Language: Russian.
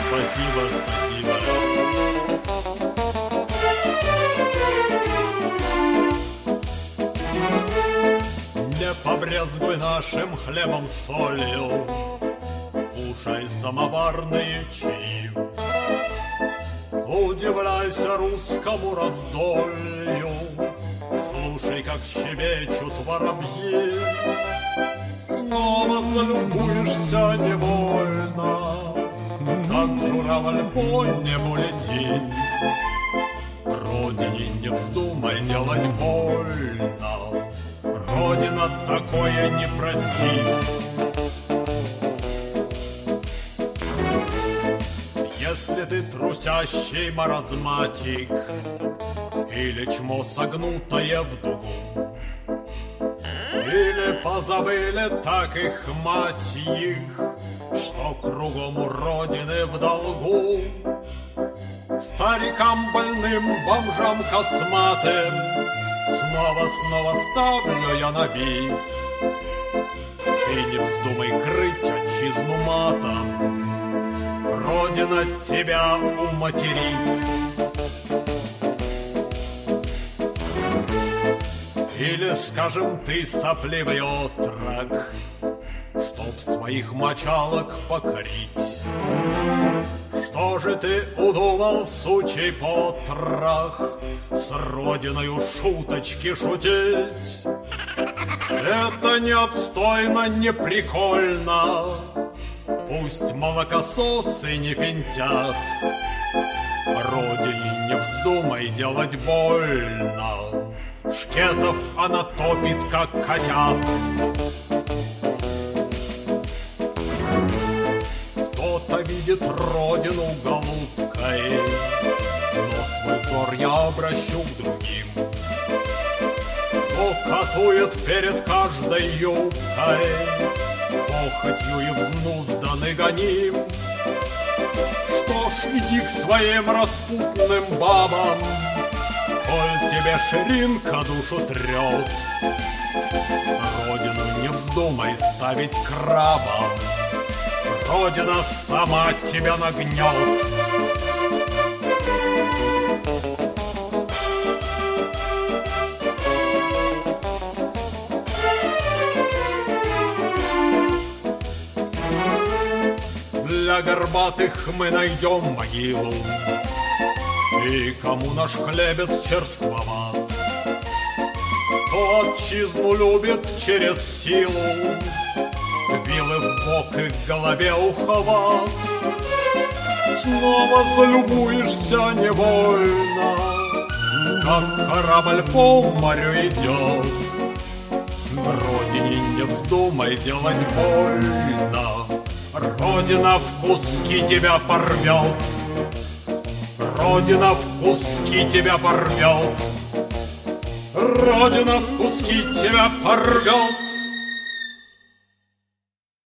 спасибо, спасибо. Не побрезгуй нашим хлебом с солью, кушай самоварные чаи. Удивляйся русскому раздолью, слушай, как щебечут воробьи. Снова залюбуешься невольно, как журавль по небу летит. Родине не вздумай делать больно, Родина такое не простит. Если ты трусящий маразматик или чмо согнутое в дугу, или позабыли так их мать их, что кругом у Родины в долгу. Старикам больным, бомжам косматым снова ставлю я на вид: ты не вздумай крыть отчизну матом, Родина тебя уматерит. Или, скажем, ты сопливый отрок, чтоб своих мочалок покорить. Что же ты удумал, сучий потрох, с Родиною шуточки шутить? Это не отстойно, не прикольно, пусть молокососы не финтят. Родине не вздумай делать больно, шкетов она топит, как котят. Кто-то видит Родину голубкой, но свой взор я обращу к другим. Кто катует перед каждой юбкой, похотью и взнузданный гоним. Что ж, иди к своим распутным бабам, коль тебе ширинка душу трет. Родину не вздумай ставить крабом, Родина сама тебя нагнет. Для горбатых мы найдем могилу, и кому наш хлебец черствоват, кто отчизну любит через силу, вилы в бок и к голове ухват. Снова залюбуешься невольно, как корабль по морю идет. Родине не вздумай делать больно, Родина в куски тебя порвет. Родина в куски тебя порвет. Родина в куски тебя порвет.